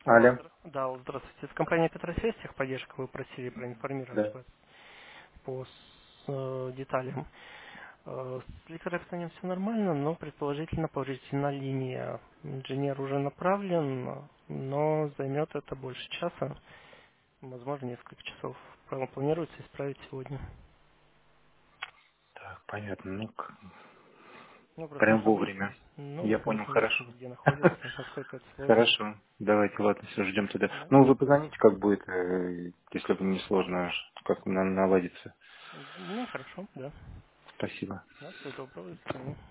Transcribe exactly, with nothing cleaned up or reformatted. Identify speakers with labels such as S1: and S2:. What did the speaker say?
S1: Алло,
S2: Алло.
S1: здра- да, вот здравствуйте. С компании Петросвязь, техподдержка, вы просили проинформировать
S2: Да.
S1: вас по с- э, деталям. Э, С электропроектом все нормально, но предположительно повреждена линия. Инженер уже направлен, но займет это больше часа, возможно, несколько часов. Пла- Планируется исправить сегодня.
S2: Так, понятно. Ну, к-
S1: Ну, просто
S2: прям
S1: чтобы,
S2: вовремя.
S1: ну,
S2: Я
S1: чтобы
S2: понял, хорошо.
S1: выяснить, где находится, насколько это сложно.
S2: Хорошо. Давайте, ладно, все, ждем тогда.
S1: Да?
S2: Ну, вы позвоните, как будет, э, если бы не сложно, как на- наладится.
S1: Ну, хорошо, да.
S2: Спасибо.
S1: Да, всего доброго, до свидания.